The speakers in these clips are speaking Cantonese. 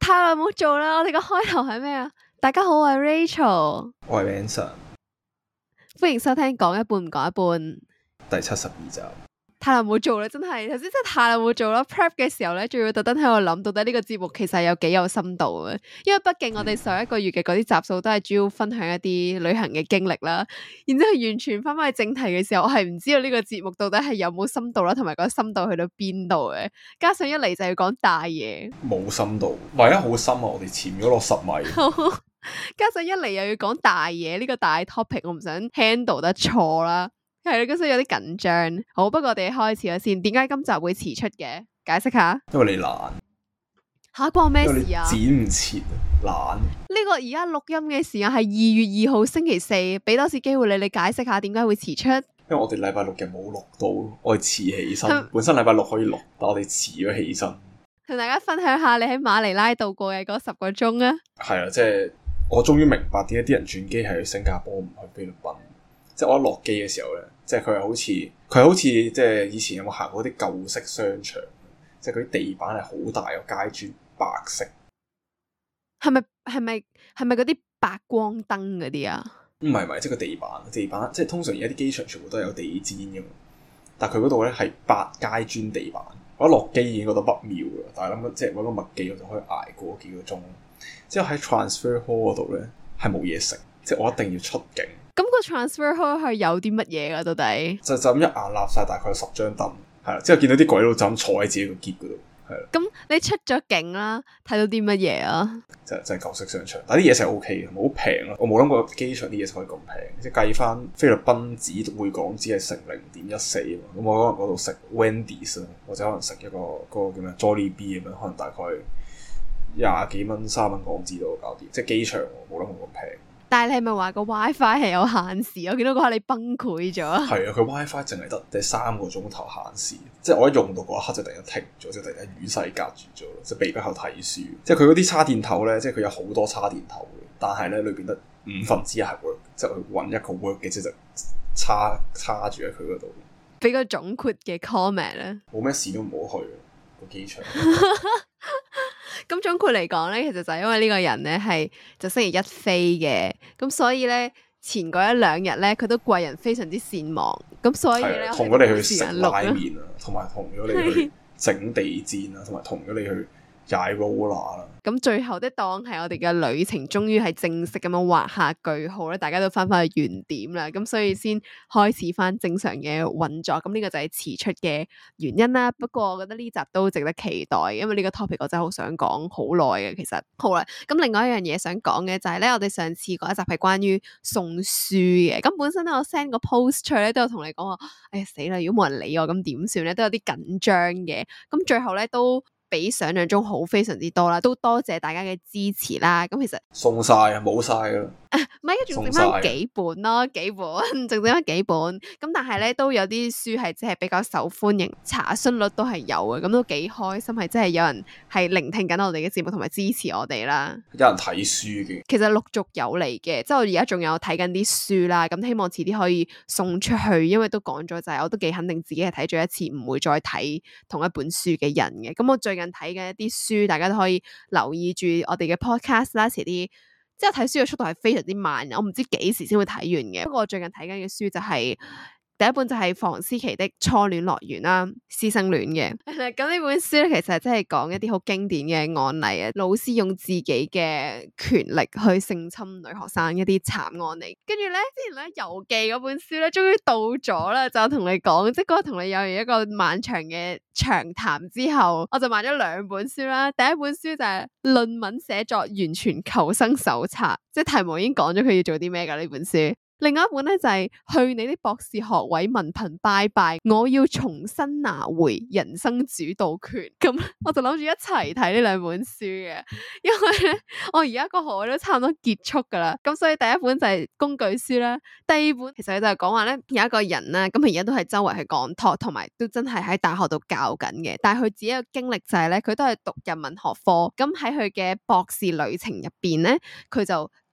太耐冇做啦，我哋個開頭係咩啊？大家好，我係 Rachel， 我係 Vincent， 歡迎收聽講一半唔講一半。 第72集。 太耐冇做啦，真係頭先真係太耐冇做啦。Prep 嘅時候咧，仲要特登喺度諗，到底呢個節目其實有幾有深度啊？因為畢竟我哋上一個月嘅嗰啲集數都係主要分享一啲旅行嘅經歷啦。然之後完全翻返去正題嘅時候，我係唔知道呢個節目到底係有冇深度啦，同埋個深度去到邊度嘅。加上一嚟就要講大嘢， 冇深度，唯一好深啊！我哋潛咗落10米。 加上一嚟又要講大嘢，呢個大 topic 我唔想 handle 得錯啦。係啦，咁所以有啲緊張。好，不過我哋開始咗先。點解今集會遲出嘅？解釋下。 因為你懶， 吓，關我咩因為你事啊？ 剪唔切啊，懶。 呢個而家錄音嘅時間係2月2號星期四，俾多次機會你解釋下點解會遲出。 因為我哋禮拜六日冇錄到，我哋遲起身。本身禮拜六可以錄，但我哋遲咗起身。 同大家分享下你喺馬尼拉度過嘅嗰10個鐘啊。 係啊，即係我終於明白點解啲人轉機係去新加坡唔去菲律賓。即係我一落機嘅時候咧，即係佢係好似即係以前有冇行過啲舊式商場，即係佢啲地板係好大個階磚，白色。 係咪嗰啲白光燈嗰啲啊？ 唔係，即係個地板即係通常而家啲機場全部都係有地氈嘅嘛，但係佢嗰度咧係白階磚地板。我一落機已經覺得不妙㗎，但係諗緊即係揾個麥記我就可以捱過幾個鐘。之後喺 transfer hall 嗰度咧係冇嘢食，即係我一定要出境。 咁個 transfer hall 係有啲乜嘢㗎？到底就咁一眼立晒大概10張凳，係啦。之後見到啲鬼佬就咁坐喺自己個篋嗰度，係啦。 咁你出咗境啦，睇到啲乜嘢啊？ 就係舊式商場，但係啲嘢食 O K 嘅，好平咯。我冇諗過機場啲嘢食可以咁平，即係計翻菲律賓紙匯港紙係成0.14啊嘛。咁我可能嗰度食 Wendy's 啊，或者可能食一個嗰個叫咩 Jollibee 咁樣，可能大概20幾蚊、30蚊港紙都搞掂。即係機場我冇諗過咁平。 但係你係咪話個 WiFi 係有限時？我見到嗰下你崩潰咗。 係啊，佢 WiFi 淨係得3個鐘頭限時，即係我一用到嗰一刻就突然間停咗，即係突然間與世隔絕咗，即係被迫睇書。即係佢嗰啲叉電頭咧，即係佢有好多叉電頭嘅，但係咧裏邊得1/5係 work，即係佢揾一個 work 嘅，即係就叉住喺佢嗰度。 俾個總括嘅 comment 咧， 冇咩事都唔好去個機場。 咁總括嚟講咧，其實就係因為呢個人咧係就星期一飛嘅，咁所以咧前嗰1-2日咧佢都貴人非常之善忘，咁所以咧同咗你去食拉麵啊，同埋同咗你去整地氈啊，同埋同咗你去踩 roller 啦。 咁最後的當係我哋嘅旅程終於係正式咁樣畫下句號咧，大家都翻返去原點啦，咁所以先開始翻正常嘅運作。咁呢個就係遲出嘅原因啦。不過我覺得呢集都值得期待，因為呢個 topic 我真係好想講好耐嘅。其實好啦，咁另外一樣嘢想講嘅就係咧，我哋上次嗰一集係關於送書嘅。咁本身咧我 send 個 post 出去咧都有同你講話，哎呀死啦，如果冇人理我咁點算咧，都有啲緊張嘅。咁最後咧都比想象中好非常之多啦，都多謝大家嘅支持啦。咁其實送晒啊，冇晒噶啦， 唔係，仲剩翻幾本咯，仲剩翻幾本。咁但係咧都有啲書係即係比較受歡迎，查詢率都係有嘅，咁都幾開心，係真係有人係聆聽緊我哋嘅節目同埋支持我哋啦。 有人睇書嘅， 其實陸續有嚟嘅，即係我而家仲有睇緊啲書啦。咁希望遲啲可以送出去，因為都講咗就係我都幾肯定自己係睇咗一次，唔會再睇同一本書嘅人嘅。咁我最近睇嘅一啲書，大家都可以留意住我哋嘅 podcast 啦。遲啲即係睇書嘅速度係非常之慢，我唔知幾時先會睇完嘅。不過我最近睇緊嘅書就係第一本就係房思琪的初戀樂園啦，師生戀嘅。咁呢本書咧，其實真係講一啲好經典嘅案例啊，老師用自己嘅權力去性侵女學生一啲慘案嚟。跟住咧，之前咧遊記嗰本書咧，終於到咗啦，就同你講，即係嗰日同你有完一個漫長嘅長談之後，我就買咗2本書啦。第一本書就係論文寫作完全求生手冊，即係題目已經講咗佢要做啲咩㗎呢本書。另外一本咧就係去你的博士學位文憑拜拜，我要重新拿回人生主導權。咁我就諗住一齊睇呢2本書嘅，因為咧我而家個學位都差唔多結束噶啦。咁所以第一本就係工具書啦，第2本其實佢就係講話咧有一個人啦，咁佢而家都係周圍去講 talk，同埋都真係喺大學度教緊嘅。但係佢自己嘅經歷就係咧，佢都係讀人文學科，咁喺佢嘅博士旅程入邊咧，佢就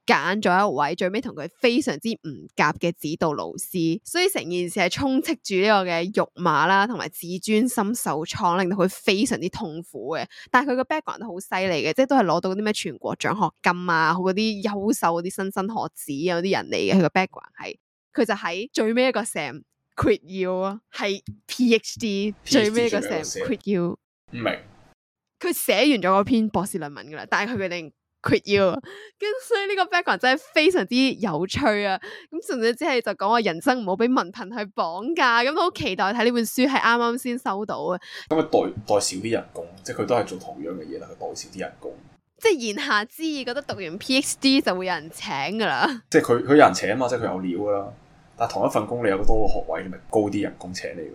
揀咗一位最尾同佢非常之唔夾嘅指導老師，所以成件事係充斥住呢個嘅辱罵啦，同埋自尊心受創，令到佢非常之痛苦嘅。但係佢個 background 都好犀利嘅，即係都係攞到啲咩全國獎學金啊，好嗰啲優秀嗰啲莘莘學子啊嗰啲人嚟嘅。佢個 background 係佢就喺最尾一個 sem quit U 啊，係 PhD 最尾一個 sem quit U。 唔明。 佢寫完咗嗰篇博士論文噶啦，但係佢決定 quit you， 咁所以呢個 background 真係非常之有趣啊！咁純粹只係就講話人生唔好俾文憑去綁架，咁好期待睇呢本書，係啱啱先收到啊！ 咁咪代少啲人工，即係佢都係做同樣嘅嘢，但佢代少啲人工。 即係言下之意，覺得讀完 PhD 就會有人請噶啦。 即係佢有人請啊嘛，即係佢有料噶啦。但係同一份工你有多個學位，你咪高啲人工請你。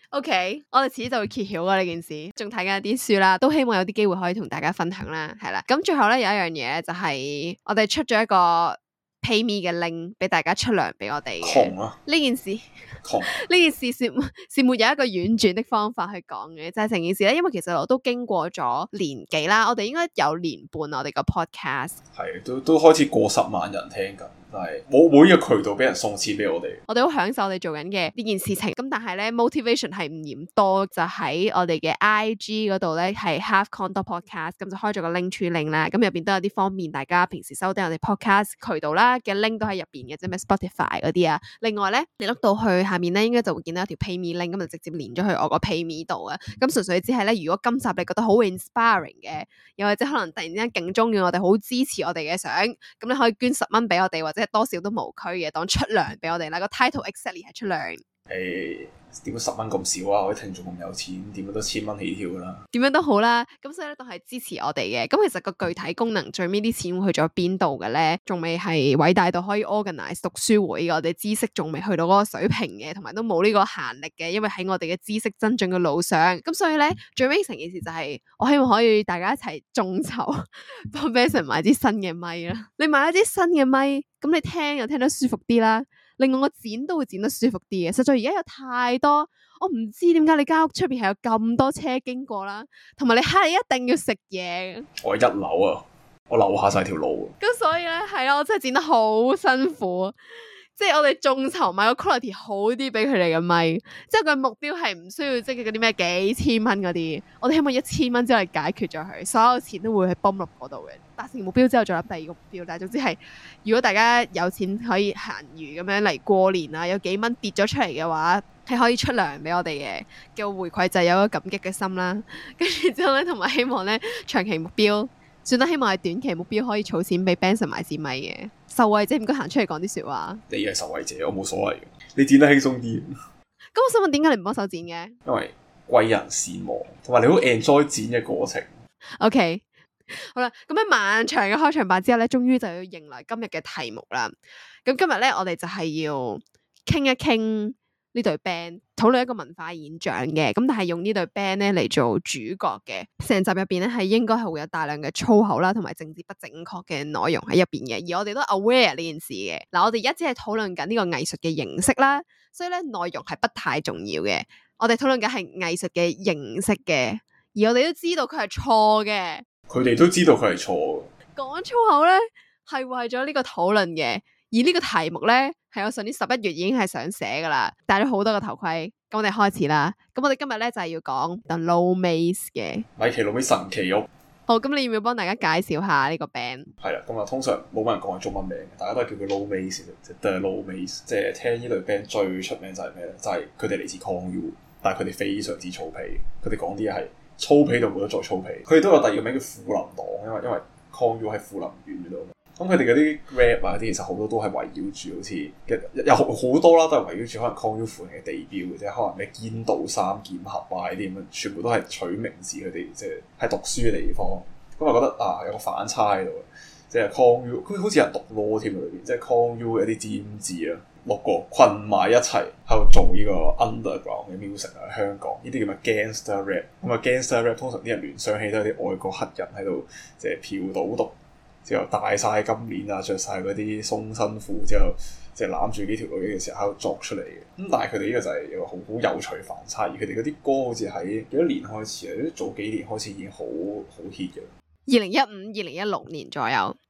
OK， 我哋遲啲就會揭曉噶呢件事，仲睇緊一啲書啦，都希望有啲機會可以同大家分享啦，係啦。咁最後咧有一樣嘢就係我哋出咗一個 PayMe 嘅 link 俾大家出糧俾我哋嘅。 窮啊！ 呢件事， 窮呢件事是沒有一個婉轉的方法去講嘅，就係成件事咧，因為其實我都經過咗年幾啦，我哋應該有年半我哋個 podcast 係都開始過10萬人聽緊。但係冇每個渠道俾人送錢俾我哋， 我哋好享受我哋做緊嘅呢件事情。咁但係咧 motivation 係唔嫌多，就喺我哋嘅 IG 嗰度咧係 halfkong podcast， 咁就開咗個 link tree link 啦。咁入邊都有啲方便大家平時收聽我哋 podcast 渠道啦嘅 link 都喺入邊嘅，即係咩 Spotify 嗰啲啊。另外咧你碌到去下面咧，應該就會見到一條 PayMe link，咁就直接連咗去我個 PayMe 度啊。咁純粹只係咧，如果今集你覺得好 inspiring 嘅，又或者可能突然之間勁中意我哋，好支持我哋嘅相，咁你可以捐10蚊俾我哋，或者多少都無區嘅，當出糧俾我哋啦。個 title exactly 係出糧。 點解10蚊咁少啊？我啲聽眾咁有錢，點樣都1000蚊起跳噶啦。 點樣都好啦，咁所以咧都係支持我哋嘅。咁其實個具體功能最尾啲錢會去咗邊度嘅咧？仲未係偉大到可以 organize 讀書會嘅，我哋知識仲未去到嗰個水平嘅，同埋都冇呢個閒力嘅，因為喺我哋嘅知識增進嘅路上。咁所以咧最尾成件事就係、我希望可以大家一齊眾籌幫 Benson 買支新嘅咪啦。你買一支新嘅咪，咁你聽又聽得舒服啲啦。另外我剪都會剪得舒服啲嘅，實在而家有太多，我唔知點解你間屋出邊係有咁多車經過啦，同埋你係一定要食嘢。 我係1樓啊，我樓下晒條路。 咁所以咧係啊，我真係剪得好辛苦，即係我哋眾籌買個 quality 好啲俾佢哋嘅咪，即係佢目標係唔需要即係嗰啲咩幾千蚊嗰啲，我哋希望1000蚊之後解決咗佢，所有錢都會去泵落嗰度嘅。達成目標之後再立第二個目標，但係總之係如果大家有錢可以閒餘咁樣嚟過年啊，有幾蚊跌咗出嚟嘅話，係可以出糧俾我哋嘅回饋，就係有個感激嘅心啦。跟住之後咧，同埋希望咧長期目標，算啦，希望係短期目標可以儲錢俾 Benson 買支咪嘅受惠者，唔該行出嚟講啲説話。 你係受惠者，我冇所謂嘅，你剪得輕鬆啲。 咁我想問點解你唔幫手剪嘅？ 因為貴人善忘，同埋你好 enjoy 剪嘅過程。 OK。好啦，咁喺漫長嘅開場白之後咧，終於就要迎來今日嘅題目啦。咁今日咧，我哋就係要傾一傾呢隊 band，討論一個文化現象嘅。咁但係用呢隊 band 咧嚟做主角嘅，成集入邊咧係應該係會有大量嘅粗口啦，同埋政治不正確嘅內容喺入邊嘅。而我哋都 aware 呢件事嘅。嗱，我哋而家只係討論緊呢個藝術嘅形式啦，所以咧內容係不太重要嘅。我哋討論緊係藝術嘅形式嘅，而我哋都知道佢係錯嘅。 佢哋都知道佢係錯嘅。 講粗口咧係為咗呢個討論嘅，而呢個題目咧係我上年11月已經係想寫噶啦，戴咗好多個頭盔。咁我哋開始啦。咁我哋今日咧就係要講 The Low Mays 嘅米奇老味神奇屋。 好，咁你要唔要幫大家介紹下呢個 band？ 係啦，咁啊通常冇乜人講係中文名，大家都係叫佢 Low Mays，即係 The Low Mays。即係聽呢隊 band 最出名就係咩咧？就係佢哋嚟自 Con U， 但係佢哋非常之粗鄙，佢哋講啲嘢係粗鄙到冇得再粗鄙。佢哋都有第二個名叫富林黨，因為 Con U 喺富林縣嗰度。咁佢哋嗰啲 rap 啊啲，其實好多都係圍繞住好似有好多啦，都係圍繞住可能 Con U 附近嘅地標嘅啫，可能咩堅道三劍俠啊呢啲咁樣，全部都係取名自佢哋即係喺讀書嘅地方。咁我覺得有個反差喺度，即係 Con U 佢好似有人讀 law 添裏邊，即係 Con U 有啲尖字啊，6個困埋一齊喺度做呢個 underground 嘅 music 啊，喺香港呢啲叫咩 gangster rap。咁啊 gangster rap 通常啲人聯想起都係啲外國黑人喺度即係嫖賭毒，之後戴晒金鏈啊，着晒嗰啲鬆身褲，之後即係攬住幾條女嘅時候喺度作出嚟嘅。咁但係佢哋呢個就係有個好有趣反差，而佢哋嗰啲歌好似喺幾多年開始啊？早幾年開始已經好 hit 嘅。 2015、2016年左右。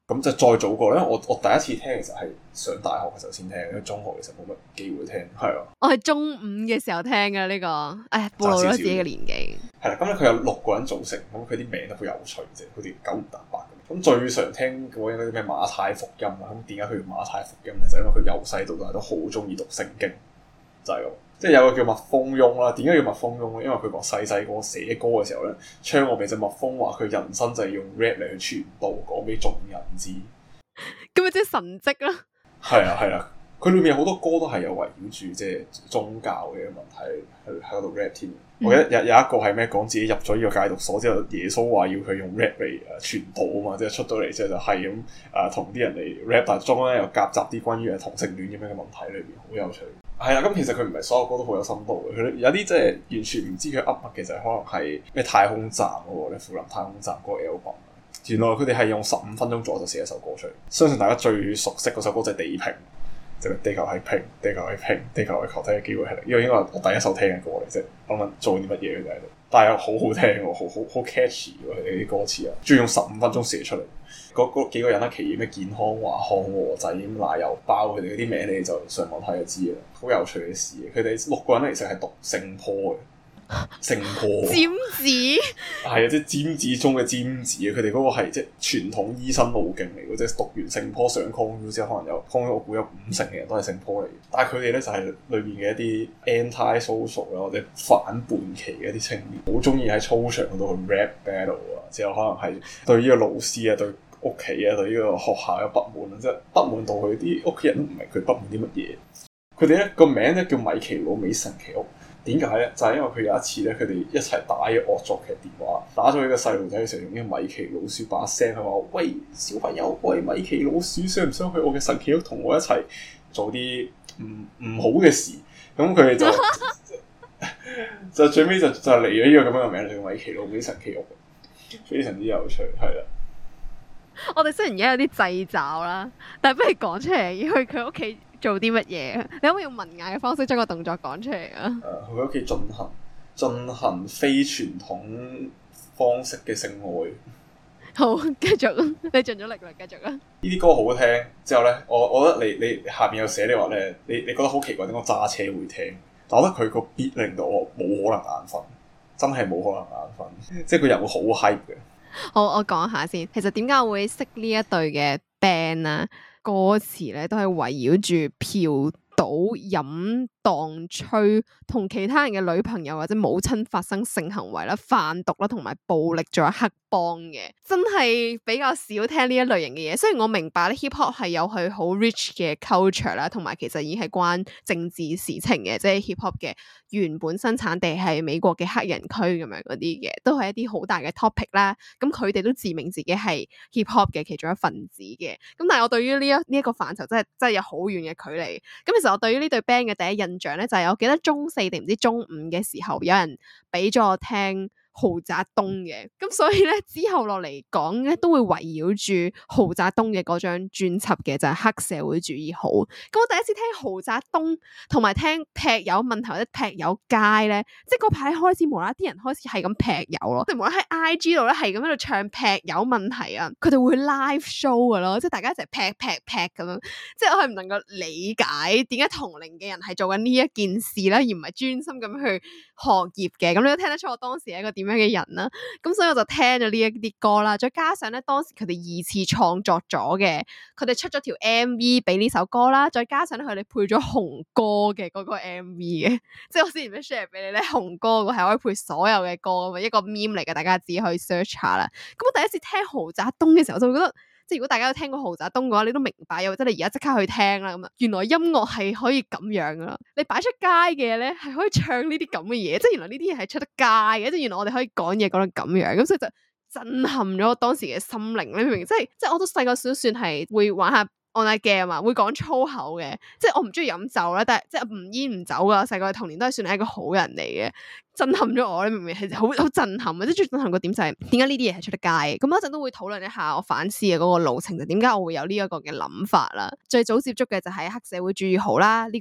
咁就再早過咧，因為我第一次聽其實係上大學嘅時候先聽，因為中學其實冇乜機會聽，係啊。 我係中五嘅時候聽嘅呢個，暴露咗自己嘅年紀。 係啦，咁咧佢有6個人組成，咁佢啲名都好有趣啫，好似九唔搭八咁。咁最常聽嗰啲咩馬太福音啊，咁點解佢叫馬太福音咧？就因為佢由細到大都好中意讀聖經，就係咁。即係有個叫蜜蜂翁啦，點解叫蜜蜂翁咧？因為佢講細個寫歌嘅時候咧，唱過俾隻蜜蜂話佢人生就係用 rap 嚟去傳道，講俾眾人知。 咁咪即係神蹟啦。 係啊，佢裏面好多歌都係有圍繞住即係宗教嘅問題喺嗰度 rap 添。我記得有一個係咩講自己入咗呢個戒毒所之後，耶穌話要佢用 rap 嚟傳道啊嘛，即係出到嚟之後就係咁同啲人嚟 rap，但係中間又夾雜啲關於同性戀咁樣嘅問題裏邊，好有趣。係啦，咁其實佢唔係所有歌都好有深度嘅，佢有啲即係完全唔知佢噏乜，其實可能係咩太空站嗰個咧，富林太空站嗰個 album。原來佢哋係用15分鐘左右就寫一首歌出嚟。相信大家最熟悉嗰首歌就係地平，就係地球係平，地球係平，地球係球體嘅機會係零。呢個應該係我第一首聽嘅歌嚟啫，諗諗做啲乜嘢佢哋喺度，但係又好好聽喎，好 catchy 喎，佢哋啲歌詞啊，仲要用15分鐘寫出嚟。嗰幾個人啦，其餘咩健康華、漢和仔、奶油包，佢哋嗰啲名你就上網睇就知啦，好有趣嘅事。佢哋6個人咧，其實係讀聖坡嘅。聖坡尖子係啊，即係尖子中嘅尖子啊！佢哋嗰個係即係傳統醫生路徑嚟嘅，即係讀完聖坡上 Con U 之後，可能有 Con U，我估有50%嘅人都係聖坡嚟嘅。但係佢哋咧就係裏面嘅一啲 anti-social 啦，或者反叛期嘅一啲青年，好中意喺操場嗰度去 rap battle 啊！之後可能係對呢個老師啊、對屋企啊、對呢個學校有不滿啊，即係不滿到佢啲屋企人都唔明佢不滿啲乜嘢。佢哋咧個名咧叫米奇老美神奇屋。點解咧？就係因為佢有一次咧，佢哋一齊打呢個惡作劇電話，打咗呢個細路仔嘅時候，用呢個米奇老鼠把聲，佢話：喂，小朋友，喂，米奇老鼠，想唔想去我嘅神奇屋同我一齊做啲唔好嘅事？咁佢哋就就最尾就嚟咗呢個咁樣嘅名，叫米奇老美神奇屋，非常之有趣，係啦。 我哋雖然而家有啲掣肘啦，但係不如講出嚟，要去佢屋企做啲乜嘢？你可唔可以用文雅嘅方式將個動作講出嚟啊？ 去屋企進行非傳統方式嘅性愛。 好，繼續，你盡咗力啦，繼續啦。 呢啲歌好聽之後咧，我覺得你下邊有寫你話咧，你覺得好奇怪點解揸車會聽？但我覺得佢個 beat 令到我冇可能眼瞓，真係冇可能眼瞓，即係佢人會好 hype 嘅。 好，我講下先。其實點解我會識呢一隊嘅 band 啊？歌詞咧都係圍繞住嫖賭飲蕩吹，同其他人嘅女朋友或者母親發生性行為啦、販毒啦，同埋暴力，仲有黑幫嘅，真係比較少聽呢一類型嘅嘢。雖然我明白咧 hip hop 係有佢好 rich 嘅 culture 啦，同埋其實已經係關政治事情嘅，即係 hip hop 嘅原本生產地係美國嘅黑人區咁樣嗰啲嘅，都係一啲好大嘅 topic 啦。咁佢哋都自命自己係 hip hop 嘅其中一份子嘅。咁但係我對於呢一個範疇真係有好遠嘅距離。咁其實我對於呢隊 band 嘅第一印象咧，就係我記得中4定唔知中5嘅時候，有人俾咗我聽豪宅東嘅，咁所以咧之後落嚟講咧都會圍繞住豪宅東嘅嗰張專輯嘅，就係黑社會主義好。咁我第一次聽豪宅東同埋聽劈友問題或者劈友街咧，即係嗰排開始無啦啦啲人開始係咁劈友咯，即係無啦喺 IG 度咧係咁喺度唱劈友問題啊，佢哋會 live show 噶咯，即係大家一齊劈咁樣，即係我係唔能夠理解點解同齡嘅人係做緊呢一件事咧，而唔係專心咁去學業嘅。咁你都聽得出我當時係一個點樣嘅人啦，咁所以我就聽咗呢一啲歌啦，再加上咧當時佢哋2次創作咗嘅，佢哋出咗條 MV 俾呢首歌啦，再加上咧佢哋配咗紅歌嘅嗰個 MV 嘅，即係我之前 share 俾你咧，紅歌個係可以配所有嘅歌咁啊，一個 meme 嚟嘅，大家自己可以 search 下啦。咁我第一次聽豪宅東嘅時候，我就會覺得，即係如果大家有聽過豪宅東嘅話，你都明白，又或者你而家即刻去聽啦咁啊，原來音樂係可以咁樣噶啦，你擺出街嘅咧係可以唱呢啲咁嘅嘢，即係原來呢啲嘢係出得街嘅，即係原來我哋可以講嘢講到咁樣，咁所以就震撼咗我當時嘅心靈，你明唔明？即係我都細個少算係會玩下 online game 啊，會講粗口嘅，即係我唔中意飲酒啦，但係即係唔煙唔酒噶，細個嘅童年都係算係一個好人嚟嘅，震撼咗我，你明唔明？係好震撼啊！即係最震撼個點就係點解呢啲嘢係出得街嘅？咁一陣都會討論一下我反思嘅嗰個路程，就點解我會有呢一個嘅諗法啦。最早接觸嘅就係黑社會主義好啦，呢個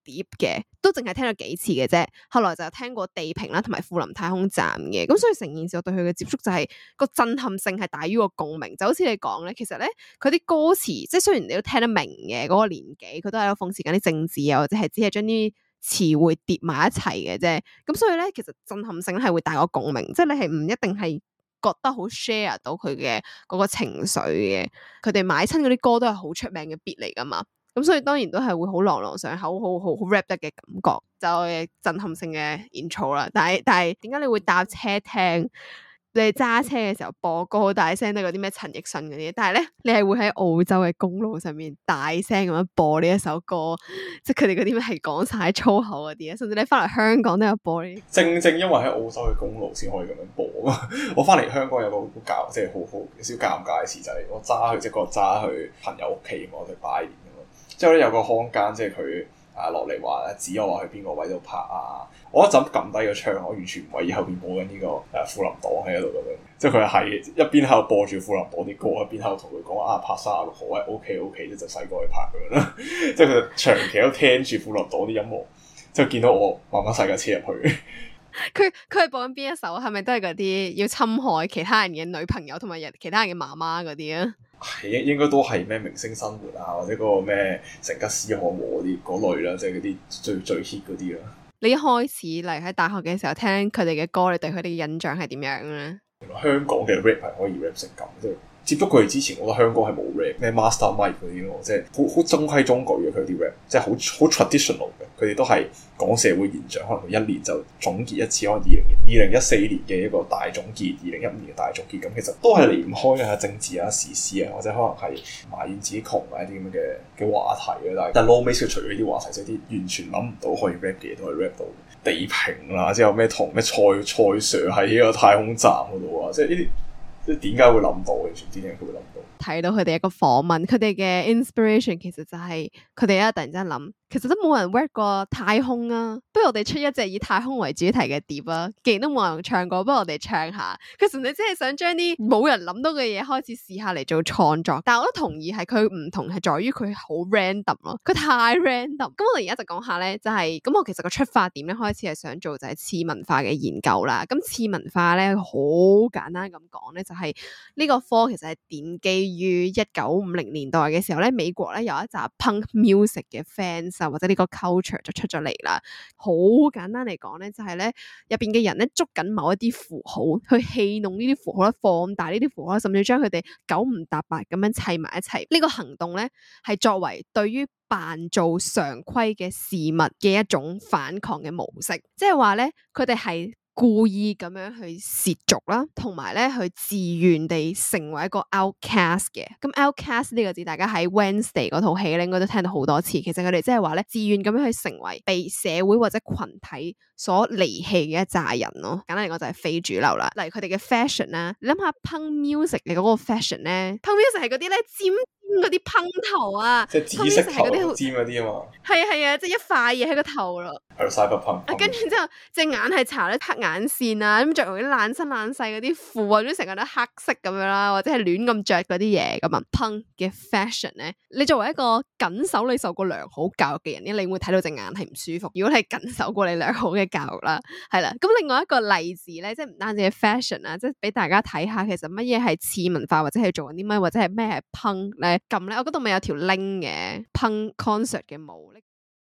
碟嘅，都淨係聽咗幾次嘅啫。後來就聽過地平啦，同埋富林太空站嘅。咁所以成件事我對佢嘅接觸就係個震撼性係大於個共鳴。就好似你講咧，其實咧佢啲歌詞，即係雖然你都聽得明嘅嗰個年紀，佢都係諷刺緊啲政治啊，或者係只係將啲詞彙疊埋一齊嘅啫。咁所以咧，其實震撼性係會大過共鳴，即係你係唔一定係覺得好 share 到佢嘅嗰個情緒嘅。佢哋買親嗰啲歌都係好出名嘅 beat 嚟噶嘛。咁所以當然都係會好朗朗上口，好 rap 得嘅感覺，就係震撼性嘅 intro 啦。但係點解你會搭車聽？你揸車嘅時候播歌好大聲，都嗰啲咩陳奕迅嗰啲，但係咧你係會喺澳洲嘅公路上面大聲咁樣播呢一首歌，即係佢哋嗰啲咩係講晒粗口嗰啲啊，甚至你翻嚟香港都有播呢。 正正因為喺澳洲嘅公路先可以咁樣播啊！我翻嚟香港有個好尷，即係好有少尷尬嘅事就係我揸去即係嗰日揸去朋友屋企，我哋拜年咁樣，之後咧有個看更即係佢落嚟話指我話去邊個位度拍啊！我一陣撳低個窗，我完全唔為意後邊播緊呢個富林黨喺度咁樣，即係佢係一邊喺度播住富林黨啲歌，一邊喺度同佢講拍36號係 OK， 即就細個去拍咁樣啦。即係佢長期都聽住富林黨啲音樂，之後見到我慢慢駛架車入去。 佢係播緊邊一首？係咪都係嗰啲要侵害其他人嘅女朋友同埋其他人嘅媽媽嗰啲啊？ 係應該都係咩明星生活啊，或者嗰個咩成吉思汗嗰啲嗰類啦，即係嗰啲最 hit 嗰啲啦。你一開始嚟喺大學嘅時候聽佢哋嘅歌，你對佢哋嘅印象係點樣咧？原來香港嘅 rap 係可以 rap 成咁，即係接觸佢哋之前，我覺得香港係冇 rap，咩 Master Mike 嗰啲咯，即係好中規中矩嘅佢啲 rap，即係好 traditional 嘅。佢哋都係講社會現象，可能佢一年就總結一次，可能2014年嘅一個大總結，2015年嘅大總結，咁其實都係離唔開啊政治啊時事啊，或者可能係埋怨自己窮啊一啲咁嘅話題嘅。但係 Low Mace 除咗呢啲話題，即係啲完全諗唔到可以 rap 嘅嘢，都係 rap 到地平啦，之後咩同咩蔡 Sir 喺呢個太空站嗰度啊，即係呢啲。即係點解會諗到？完全唔知點解佢會諗到。睇到佢哋一個訪問，佢哋嘅 inspiration 其實就係佢哋突然之間諗，其實都冇人 rap 過太空啊，不如我哋出一隻以太空為主題嘅碟啊！既然都冇人唱過，不如我哋唱下。佢純粹只係想將啲冇人諗到嘅嘢開始試下嚟做創作。但係我都同意係佢唔同係在於佢好 random 咯，佢太 random。咁我哋而家就講下咧，就係咁我其實個出發點咧開始係想做就係次文化嘅研究啦。咁次文化咧好簡單咁講咧，就係呢個科其實係奠基於1950年代嘅時候咧，美國咧有一集 punk music 嘅 fans 啊，或者呢個 culture 就出咗嚟啦。好簡單嚟講咧，就係咧入邊嘅人咧捉緊某一啲符號，去戲弄呢啲符號啦，放大呢啲符號，甚至將佢哋九唔搭八咁樣砌埋一齊。呢個行動咧係作為對於扮做常規嘅事物嘅一種反抗嘅模式，即係話咧佢哋係故意咁樣去褻瀆啦，同埋咧去自願地成為一個 outcast 嘅。咁 outcast 呢個字，大家喺 Wednesday 嗰套戲咧應該都聽到好多次。其實佢哋即係話咧，自願咁樣去成為被社會或者群體所離棄嘅一紮人咯。簡單嚟講就係非主流啦。例如佢哋嘅 fashion 啦，你諗下 punk music 嘅嗰個 fashion 咧 ，punk music 係嗰啲咧尖嗰啲噴頭啊， 即係紫色頭尖嗰啲啊嘛。係啊，即係一塊嘢喺個頭咯。 係 cyberpunk。 跟住之後隻眼係搽咗黑眼線啊，咁着嗰啲爛身爛細嗰啲褲啊，總之成個都黑色咁樣啦，或者係亂咁着嗰啲嘢咁啊。punk 嘅 fashion 咧，你作為一個謹守你受過良好教育嘅人咧，你會睇到隻眼係唔舒服。如果你係謹守過你良好嘅教育啦，係啦。咁另外一個例子咧，即係唔單止係 fashion 啊，即係俾大家睇下其實乜嘢係次文化，或者係做緊啲乜，或者係咩係 punk 咧。咁咧，我嗰度咪有條 link 嘅 punk concert 嘅舞咧。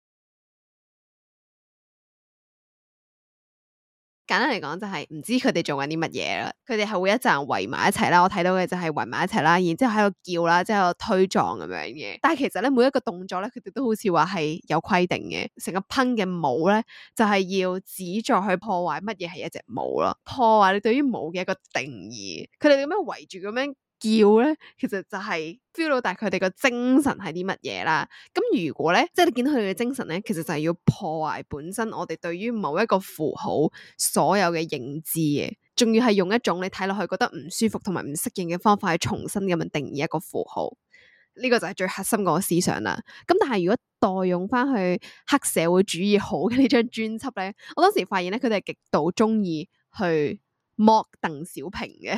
簡單嚟講就係唔知佢哋做緊啲乜嘢啦，佢哋係會一陣圍埋一齊啦，我睇到嘅就係圍埋一齊啦，然之後喺度叫啦，之後推撞咁樣嘅。但係其實咧每一個動作咧，佢哋都好似話係有規定嘅。成個 punk 嘅舞咧，就係要旨在去破壞乜嘢係一隻舞咯，破壞你對於舞嘅一個定義。佢哋咁樣圍住咁樣叫咧，其實就係 feel 到，但係佢哋個精神係啲乜嘢啦？咁如果咧，即係你見到佢哋嘅精神咧，其實就係要破壞本身我哋對於某一個符號所有嘅認知嘅，仲要係用一種你睇落去覺得唔舒服同埋唔適應嘅方法去重新咁樣定義一個符號。呢個就係最核心嗰個思想啦。咁但係如果代用翻去黑社會主義好嘅呢張專輯咧，我當時發現咧，佢哋係極度中意去剝鄧小平嘅。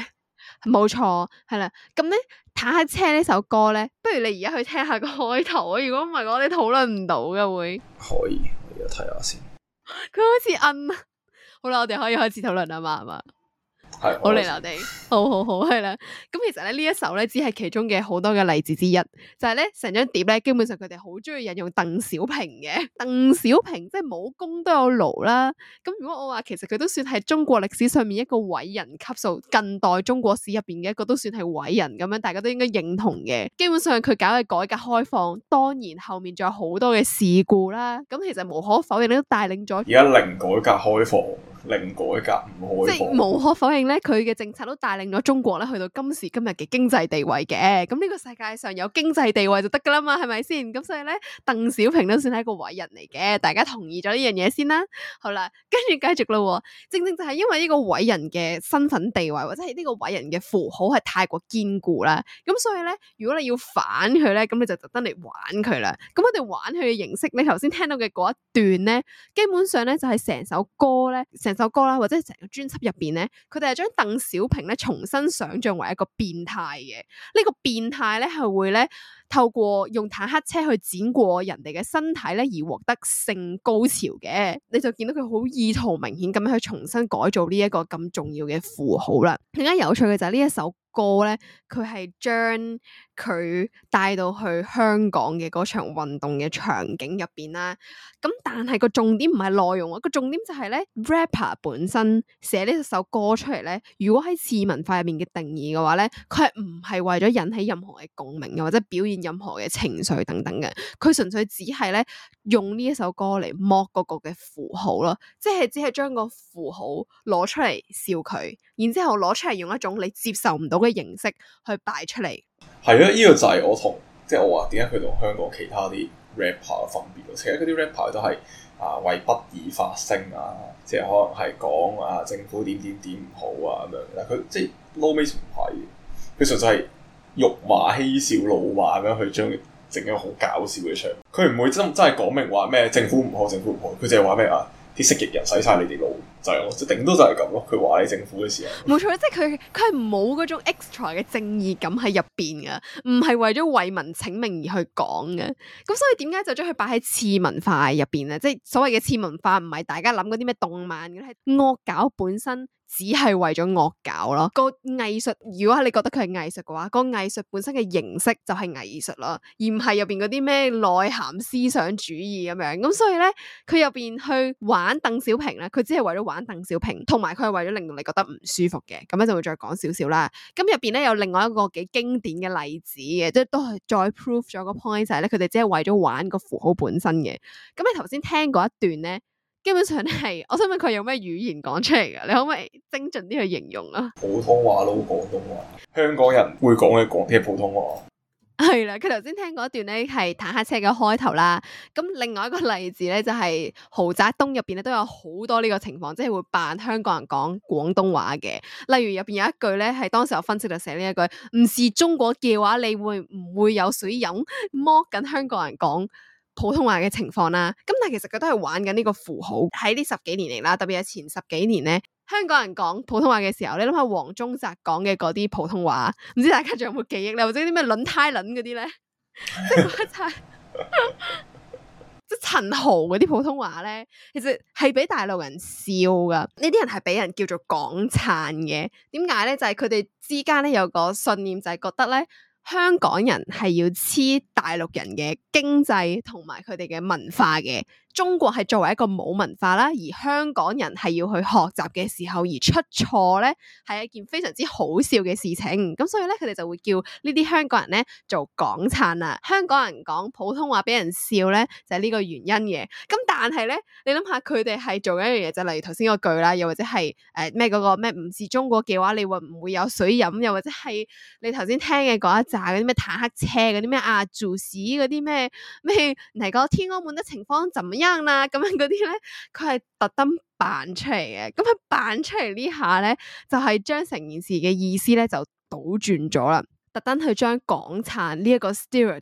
冇錯，係啦。咁咧，坦克車呢首歌咧，不如你而家去聽下個開頭啊！如果唔係，我哋討論唔到嘅會。 可以，我而家睇下先。 佢好似摁，好啦，我哋可以開始討論啦嘛，係嘛？ 係， 好嚟啦，我哋好係啦。咁其實咧呢一首咧只係其中嘅好多嘅例子之一，就係咧成張碟咧基本上佢哋好中意引用鄧小平嘅。鄧小平即係冇功都有勞啦。咁如果我話其實佢都算係中國歷史上面一個偉人級數，近代中國史入邊嘅一個都算係偉人咁樣，大家都應該認同嘅。基本上佢搞嘅改革開放，當然後面仲有好多嘅事故啦。咁其實無可否認都帶領咗而家零改革開放。零改革唔開放， 即係無可否認咧，佢嘅政策都帶領咗中國咧去到今時今日嘅經濟地位嘅。咁呢個世界上有經濟地位就得噶啦嘛，係咪先？咁所以咧，鄧小平都算係一個偉人嚟嘅，大家同意咗呢樣嘢先啦。好啦，跟住繼續咯。正正就係因為呢個偉人嘅身份地位或者係呢個偉人嘅符號係太過堅固啦，咁所以咧，如果你要反佢咧，咁你就特登嚟玩佢啦。咁我哋玩佢嘅形式，你頭先聽到嘅嗰一段咧，基本上咧就係成首歌咧，首歌啦，或者成個專輯入邊咧，佢哋係將鄧小平咧重新想象為一個變態嘅。呢個變態咧係會咧透過用坦克車去剪過人哋嘅身體咧而獲得性高潮嘅。你就見到佢好意圖明顯咁樣去重新改造呢一個咁重要嘅符號啦。更加有趣嘅就係呢一首歌咧，佢係將佢帶到去香港嘅嗰場運動嘅場景入邊啦。咁但係個重點唔係內容啊，個重點就係咧 rapper 本身寫呢首歌出嚟咧，如果喺次文化入面嘅定義嘅話咧，佢係唔係為咗引起任何嘅共鳴，又或者表現任何嘅情緒等等嘅，佢純粹只係咧用呢一首歌嚟剝嗰個嘅符號咯，即係只係將個符號攞出嚟笑佢，然之後攞出嚟用一種你接受唔到嘅形式去擺出嚟。 係啊，呢個就係我同即係我話點解佢同香港其他啲 rapper 嘅分別咯。其實嗰啲 rapper 都係為不義發聲啊，即係可能係講政府點唔好啊咁樣。但係佢即係 low base 唔係，佢純粹係辱罵嬉笑怒罵咁樣去將佢整一個好搞笑嘅場。佢唔會真係講明話咩政府唔好，佢淨係話咩啲蜥蜴人洗晒你哋腦，就係咯，即係頂多就係咁咯。佢話你政府嘅時候， 冇錯，即係佢係冇嗰種 extra 嘅正義感喺入邊噶，唔係為咗為民請命而去講嘅。咁所以點解就將佢擺喺次文化入邊咧？即係所謂嘅次文化，唔係大家諗嗰啲咩動漫嘅，係惡搞本身。只係為咗惡搞咯，個藝術如果你覺得佢係藝術嘅話，個藝術本身嘅形式就係藝術咯，而唔係入邊嗰啲咩內涵思想主義咁樣。咁所以咧，佢入邊去玩鄧小平咧，佢只係為咗玩鄧小平，同埋佢係為咗令到你覺得唔舒服嘅。咁咧就會再講少少啦。咁入邊咧有另外一個幾經典嘅例子嘅，即係都係再 prove 咗個 point 就係咧，佢哋只係為咗玩個符號本身嘅。咁你頭先聽嗰一段咧。基本上係，我想問佢用咩語言講出嚟㗎？你可唔可以精準啲去形容啊？ 普通話咯，廣東話，香港人會講嘅普通話。 係啦，佢頭先聽嗰段咧係坦克車嘅開頭啦。咁另外一個例子咧就係豪宅東入邊咧都有好多呢個情況，即係會扮香港人講廣東話嘅。例如入邊有一句咧係當時有分析就寫呢一句，唔是中國嘅話，你會唔會有水飲？剝緊香港人講普通話嘅情況啦，咁但係其實佢都係玩緊呢個符號。喺呢十幾年嚟啦，特別係前10幾年咧，香港人講普通話嘅時候，你諗下黃宗澤講嘅嗰啲普通話，唔知大家仲有冇記憶咧？或者啲咩輪胎輪嗰啲咧，即係嗰一齊，即係陳豪嗰啲普通話咧，其實係俾大陸人笑噶。呢啲人係俾人叫做港燦嘅，點解咧？就係佢哋之間咧有個信念，就係覺得咧。香港人係要黐大陸人嘅經濟同埋佢哋嘅文化嘅，中國係作為一個冇文化啦，而香港人係要去學習嘅時候而出錯咧，係一件非常之好笑嘅事情。咁所以咧，佢哋就會叫呢啲香港人咧做港燦啦。香港人講普通話俾人笑咧，就係呢個原因嘅。咁但係咧，你諗下佢哋係做緊一樣嘢，就例如頭先嗰句啦，又或者係咩嗰個咩唔是中國嘅話，你會唔會有水飲？又或者係你頭先聽嘅嗰一嗰啲咩坦克車嗰啲咩主席嗰啲咩嚟個天安門的情況怎麼樣啦咁樣嗰啲咧，佢係特登扮出嚟嘅。咁佢扮出嚟呢下咧，就係將成件事嘅意思咧就倒轉咗啦。特登去將港燦呢一個 stereotype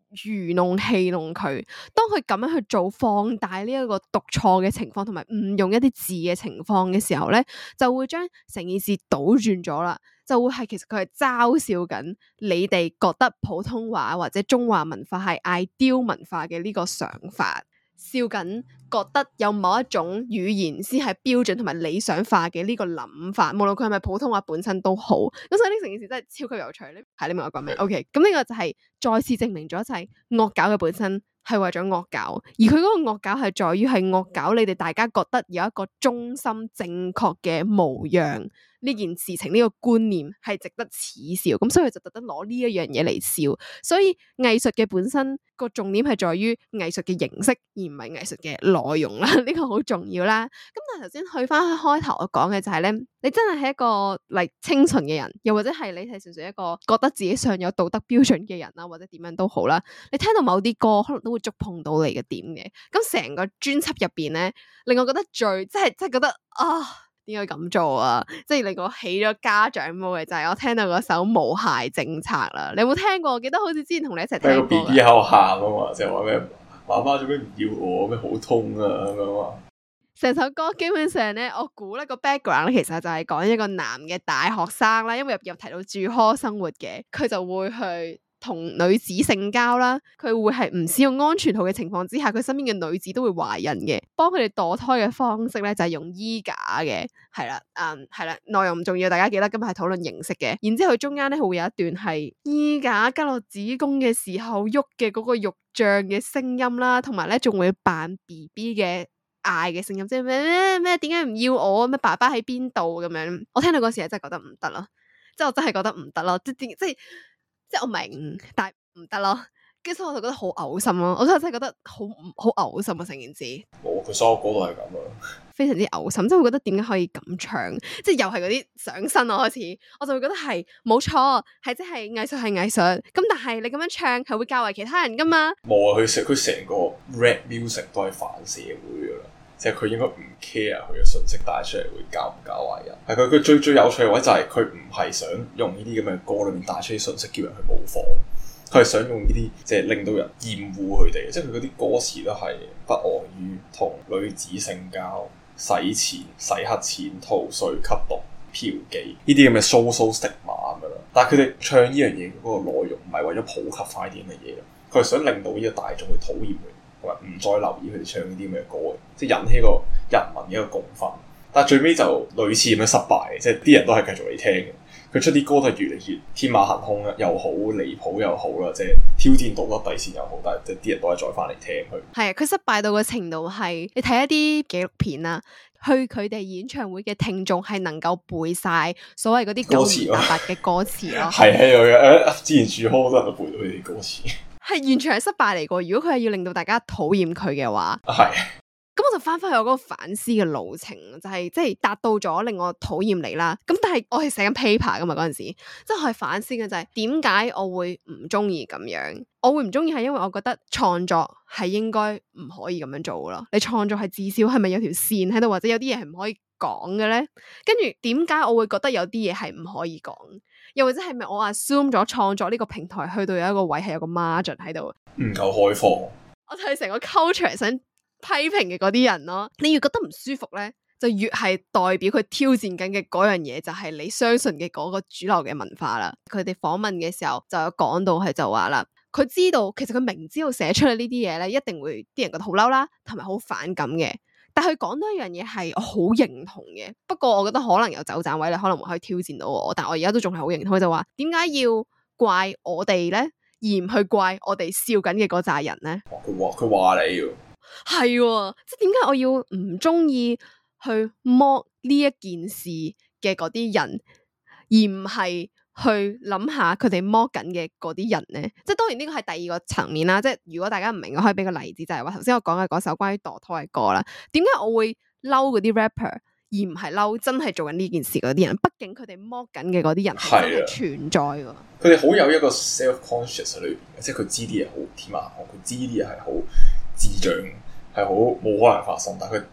愚弄戲弄佢。當佢咁樣去做放大呢一個讀錯嘅情況，同埋誤用一啲字嘅情況嘅時候咧，就會將成件事倒轉咗啦。就會係其實佢係嘲笑緊你哋覺得普通話或者中華文化係 ideal 文化嘅呢個想法，笑緊覺得有某一種語言先係標準同埋理想化嘅呢個諗法，無論佢係咪普通話本身都好。咁所以呢成件事真係超級有趣咧。係你明我講咩？OK，咁呢個就係再次證明咗就係惡搞嘅本身係為咗惡搞，而佢嗰個惡搞係在於係惡搞你哋大家覺得有一個中心正確嘅模樣。呢件事情呢個觀念係值得恥笑，咁所以佢就特登攞呢一樣嘢嚟笑。所以藝術嘅本身個重點係在於藝術嘅形式，而唔係藝術嘅內容啦。呢個好重要啦。咁但係頭先去翻開頭我講嘅就係咧，你真係一個清純嘅人，又或者係你係純粹一個覺得自己上有道德標準嘅人啦，或者點樣都好啦。你聽到某啲歌，可能都會觸碰到你嘅點嘅。咁成個專輯入邊咧，令我覺得最即係覺得點解咁做啊？即係令我起咗家長夢嘅就係我聽到嗰首《無孩政策》啦。你有冇聽過？我記得好似之前同你一齊聽過。 個 B B 喺度喊啊嘛，就係話咩媽媽做咩唔要我？咩好痛啊咁樣啊！ 成首歌基本上咧，我估咧個 background 咧，其實就係講一個男嘅大學生啦，因為入提到住 hall 生活嘅，佢就會去同女子性交啦，佢會係唔使用安全套嘅情況之下，佢身邊嘅女子都會懷孕嘅。幫佢哋墮胎嘅方式咧就係用衣架嘅，係啦，係啦，內容唔重要，大家記得今日係討論形式嘅。然之後佢中間咧會有一段係衣架加落子宮嘅時候喐嘅嗰個肉脹嘅聲音啦，同埋咧仲會扮 BB 嘅嗌嘅聲音，即係咩點解唔要我？咩爸爸喺邊度咁樣？我聽到嗰時係真係覺得唔得咯，即係我真係覺得唔得咯，即係我明，但係唔得咯。跟住所以我就覺得好嘔心咯，我真係覺得好嘔心啊！成件事， 佢所有歌都係咁啊， 非常之嘔心，即係會覺得點解可以咁唱，即係又係嗰啲上身我開始，我就會覺得係冇錯，係即係藝術係藝術，咁但係你咁樣唱係會教壞其他人噶嘛？ 冇啊，佢成個 rap music 都係反社會噶啦，即係佢應該唔 care 佢嘅信息帶出嚟會教唔教壞人。係佢最有趣嘅位就係佢唔係想用呢啲咁嘅歌裏面帶出啲信息叫人去模仿。佢係想用呢啲即係令到人厭惡佢哋，即係佢嗰啲歌詞都係不外於同女子性交、洗錢、洗黑錢、逃稅、吸毒、嫖妓呢啲咁嘅 social stigma 咁樣啦。但係佢哋唱呢樣嘢嗰個內容唔係為咗普及快啲咁嘅嘢，佢係想令到呢個大眾去討厭佢，同埋唔再留意佢哋唱呢啲咁嘅歌，即係引起個人民嘅一個共憤。但係最尾就類似咁樣失敗，即係啲人都係繼續嚟聽嘅。佢出啲歌都係越嚟越天馬行空又好，離譜又好啦，即係挑戰道德底線又好，但係即係啲人都係再翻嚟聽佢。係啊，佢失敗到嘅程度係你睇一啲紀錄片啦，去佢哋演唱會嘅聽眾係能夠背晒所謂嗰啲九唔搭八嘅歌詞咯。係係之前住好多人都背到佢哋歌詞，係完全係失敗嚟過。如果佢係要令到大家討厭佢嘅話， 係。 咁我就翻返去我嗰個反思嘅路程，就係即係達到咗令我討厭你啦。咁但係我係寫緊 paper 噶嘛，嗰陣時，即係我係反思嘅就係點解我會唔中意咁樣？我會唔中意係因為我覺得創作係應該唔可以咁樣做咯。你創作係至少係咪有條線喺度，或者有啲嘢係唔可以講嘅咧？跟住點解我會覺得有啲嘢係唔可以講？又或者係咪我 assume 咗創作呢個平台去到有一個位係有個 margin 喺度， 唔夠開放？ 我睇成個 culture 想批評嘅嗰啲人咯，你越覺得唔舒服咧，就越係代表佢挑戰緊嘅嗰樣嘢，就係你相信嘅嗰個主流嘅文化啦。佢哋訪問嘅時候就有講到係就話啦，佢知道其實佢明知道寫出嚟呢啲嘢咧，一定會啲人覺得好嬲啦，同埋好反感嘅。但係佢講到一樣嘢係我好認同嘅，不過我覺得可能有走盞位，你可能會可以挑戰到我，但係我而家都仲係好認同。佢就話點解要怪我哋咧，而唔去怪我哋笑緊嘅嗰扎人咧？ 佢話你係，即係點解我要唔中意去剝呢一件事嘅嗰啲人，而唔係去諗下佢哋剝緊嘅嗰啲人咧？即係當然呢個係第二個層面啦。即係如果大家唔明，我可以俾個例子，就係話頭先我講嘅嗰首關於墮胎嘅歌啦。點解我會嬲嗰啲 rapper，而唔係嬲真係做緊呢件事嗰啲人？畢竟佢哋剝緊嘅嗰啲人係真係存在㗎。 佢哋好有一個 self-conscious 喺裏邊嘅，即係佢知啲嘢好天馬行空，佢知啲嘢係好智障，係好冇可能發生，但係佢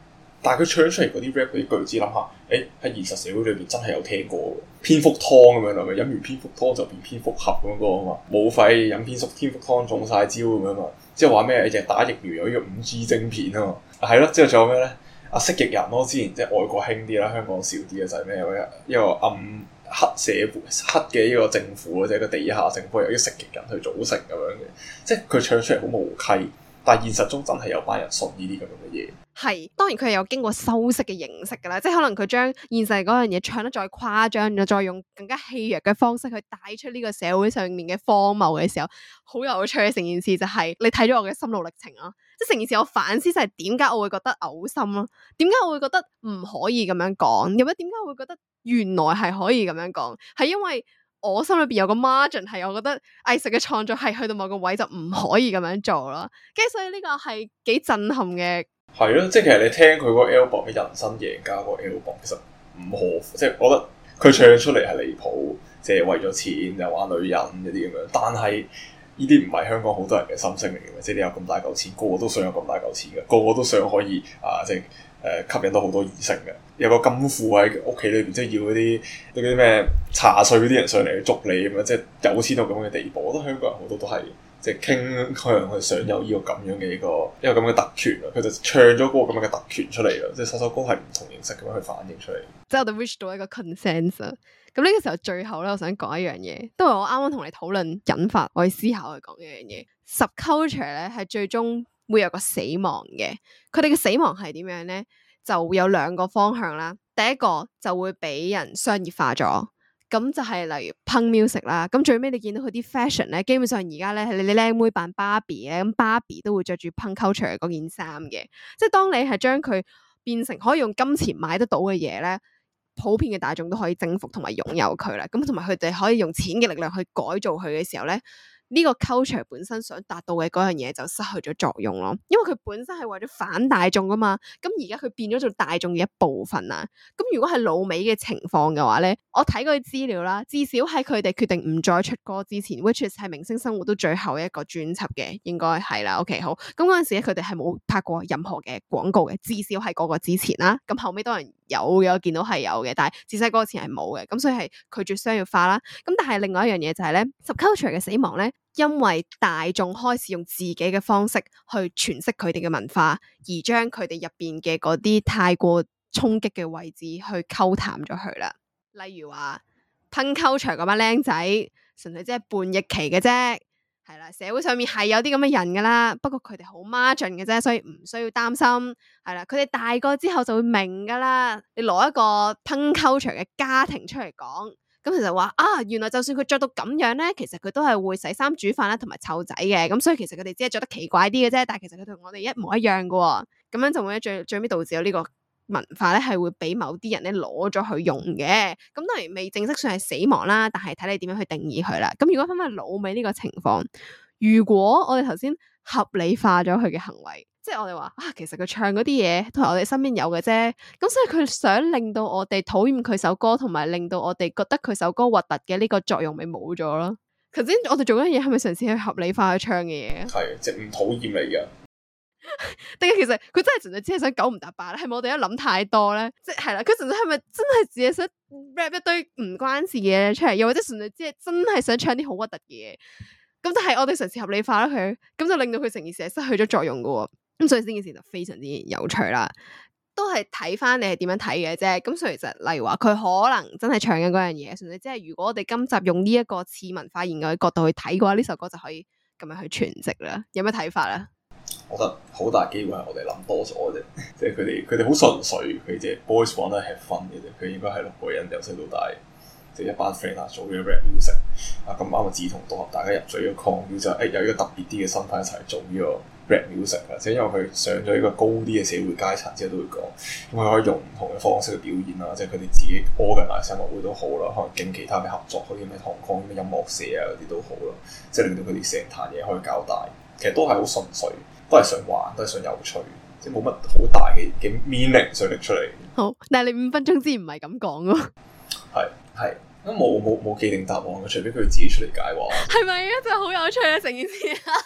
但係佢唱出嚟嗰啲 rap 嗰啲句子，諗下，喺現實社會裏邊真係有聽過蝙蝠湯咁樣，係咪飲完蝙蝠湯就變蝙蝠俠咁個啊嘛？冇肺飲蝙蝠湯中晒招咁樣嘛？之後話咩日打疫苗有呢個5G 晶片啊嘛？係咯，之後仲有咩咧？蜥蜴人咯，之前即係外國興啲啦，香港少啲嘅就係咩？有一個暗黑社會黑嘅呢個政府，即係個地下政府由啲蜥蜴人去組成咁樣嘅，即係佢唱出嚟好無稽，但係現實中真係有班人信呢啲咁樣嘅嘢。 係，當然佢係有經過修飾嘅形式㗎啦，即係可能佢將現實嗰樣嘢唱得再誇張咗，再用更加戲謔嘅方式去帶出呢個社會上面嘅荒謬嘅時候，好有趣嘅成件事就係你睇咗我嘅心路歷程咯，即係成件事我反思就係點解我會覺得嘔心咯，點解我會覺得唔可以咁樣講，又或者點解我會覺得原來係可以咁樣講，係因為我心裏邊有個 margin 係我覺得藝術嘅創作係去到某個位就唔可以咁樣做咯，跟住所以呢個係幾震撼嘅。 係咯，即係其實你聽佢嗰個 album 嘅人生贏家嗰個 album，其實唔可，即係我覺得佢唱出嚟係離譜，即係為咗錢又玩女人嗰啲咁樣。但係呢啲唔係香港好多人嘅心聲嚟嘅，即係你有咁大嚿錢，個個都想有咁大嚿錢嘅，個個都想可以即係吸引到好多異性嘅。有個金庫喺屋企裏邊，即係要嗰啲咩茶稅嗰啲人上嚟去捉你咁樣，即係有錢到咁嘅地步。我覺得香港人好多都係。即係傾向去想有呢個咁樣嘅一個咁嘅特權啊，佢就唱咗嗰個咁樣嘅特權出嚟啦，即係首歌係唔同形式咁樣去反映出嚟。 即係我哋 reach 到一個 consensus 啊。咁呢個時候最後咧，我想講一樣嘢，都係我啱啱同你討論引發我去思考去講一樣嘢。subculture 咧係最終會有個死亡嘅，佢哋嘅死亡係點樣咧？就會有兩個方向啦。第一個就會俾人商業化咗。咁就係例如 punk music 啦，咁最尾你見到佢啲 fashion 咧，基本上而家咧係你靚妹扮芭比咧，咁芭比都會着住 punk culture 嗰件衫嘅，即係當你係將佢變成可以用金錢買得到嘅嘢咧，普遍嘅大眾都可以征服同埋擁有佢啦，咁同埋佢哋可以用錢嘅力量去改造佢嘅時候咧，呢個 culture 本身想達到嘅嗰樣嘢就失去咗作用咯，因為佢本身係為咗反大眾噶嘛，咁而家佢變咗做大眾嘅一部分啊，咁如果係老美嘅情況嘅話咧，我睇過啲資料啦，至少喺佢哋決定唔再出歌之前，which is 係明星生活都最後一個專輯嘅，應該係啦 ，OK 好，咁嗰陣時咧佢哋係冇拍過任何嘅廣告嘅，至少係嗰個之前啦，咁後尾當然有嘅，見到係有嘅，但係至少嗰個前係冇嘅，咁所以係拒絕商業化啦，咁但係另外一樣嘢就係咧 subculture 嘅死亡咧。因為大眾開始用自己嘅方式去詮釋佢哋嘅文化，而將佢哋入邊嘅嗰啲太過衝擊嘅位置去溝淡咗佢啦。例如話punk culture嗰班僆仔，純粹即係叛逆期嘅啫，係啦，社會上面係有啲咁嘅人噶啦，不過佢哋好 margin 嘅啫，所以唔需要擔心。係啦，佢哋大個之後就會明噶啦。你攞一個punk culture嘅家庭出嚟講。咁其實話原來就算佢着到咁樣咧，其實佢都係會洗衫煮飯啦，同埋湊仔嘅。咁所以其實佢哋只係着得奇怪啲嘅啫，但係其實佢同我哋一模一樣嘅喎。咁樣就會最尾導致咗呢個文化咧，係會俾某啲人咧攞咗去用嘅。咁當然未正式上係死亡啦，但係睇你點樣去定義佢啦。咁如果翻返老美呢個情況，如果我哋頭先合理化咗佢嘅行為。即係我哋話其實佢唱嗰啲嘢都係我哋身邊有嘅啫，咁所以佢想令到我哋討厭佢首歌，同埋令到我哋覺得佢首歌核突嘅呢個作用咪冇咗咯。頭先我哋做緊嘢係咪嘗試去合理化佢唱嘅嘢？係， 即係唔討厭你嘅。 定係其實佢真係純粹只係想九唔搭八咧？係咪我哋一諗太多咧？即係啦，佢純粹係咪真係只係想 rap 一堆唔關事嘅嘢出嚟，又或者純粹只係真係想唱啲好核突嘅嘢？咁但係我哋嘗試合理化咗佢，咁就令到佢成件事係失去咗作用噶。咁所以呢件事就非常之有趣啦，都係睇翻你係點樣睇嘅啫。咁所以其實例如話佢可能真係唱緊嗰樣嘢，純粹即係如果我哋今集用呢一個次文化研究嘅角度去睇嘅話，呢首歌就可以咁樣去詮釋啦。有咩睇法咧？ 我覺得好大機會係我哋諗多咗啫，即係佢哋好純粹，佢哋 boys want to have fun 嘅啫。佢應該係6個人由細到大，即係一班 friend 做呢個 rap music 咁啱個志同道合，大家入咗呢個 con 就有一個特別啲嘅身份一齊做呢個 rap music 啊，即係因為佢上咗一個高啲嘅社會階層之後都會講，咁佢可以用唔同嘅方式去表演啦，即係佢哋自己 organize 音樂會都好啦，可能經其他嘅合作嗰啲咩唐康啲咩音樂社啊嗰啲都好啦，即係令到佢哋成壇嘢可以搞大，其實都係好純粹，都係想玩，都係想有趣，即係冇乜好大嘅 meaning 想拎出嚟。好， 但係你5分鐘之前唔係咁講喎。 係。咁冇既定答案嘅，除非佢自己出嚟解話。 係咪啊？真係好有趣啊！成件事。